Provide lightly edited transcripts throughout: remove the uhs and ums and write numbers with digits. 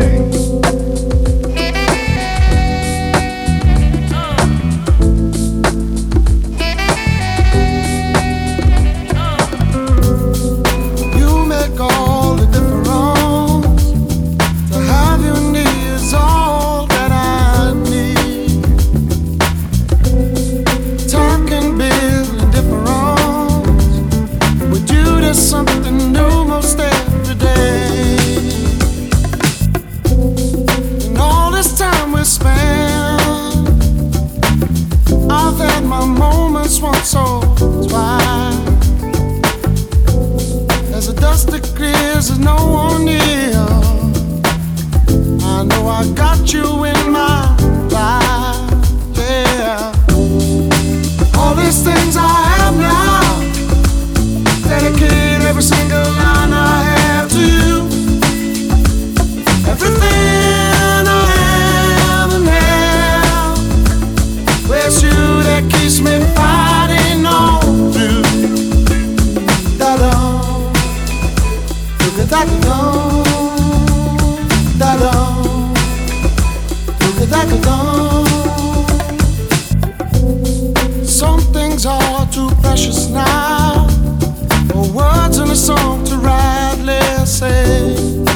Once or twice, as the dust that clears, there's no one near. I know I got you in my life, yeah. All these things I have now, dedicate every single line I have to you. Everything I am and have, where's you that keeps me fighting on through. Da-dum, da-dum, da-dum, da-dum. Some things are too precious now for words in a song to rightly say.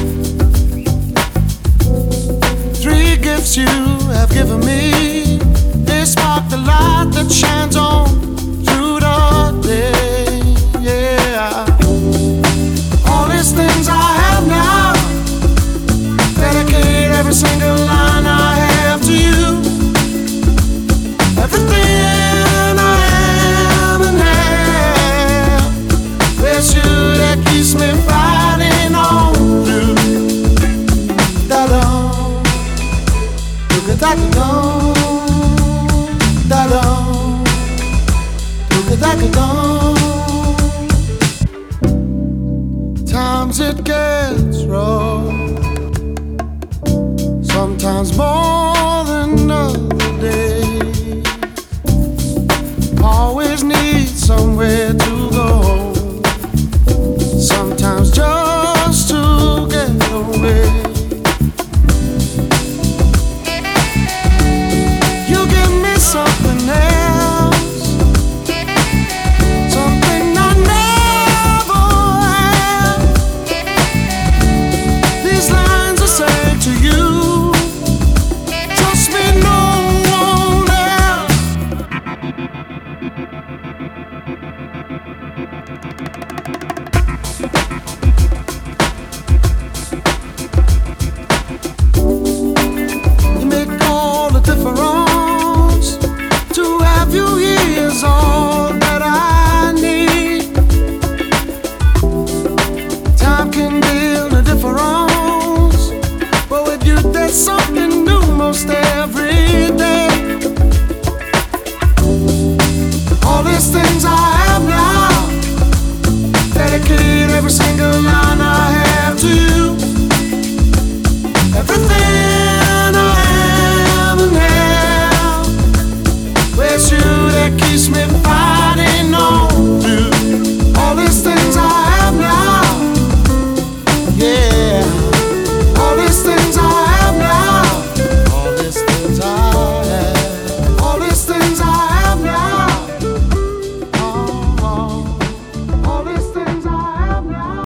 3 gifts you have given me, they spark the light that shines on through the day, yeah. All these things I have now, dedicate every single line I have to you. Everything I am and have, it's you that keeps me fighting on through. Da-dum, da-dum, da-dum, da-dum. Times it gets rough,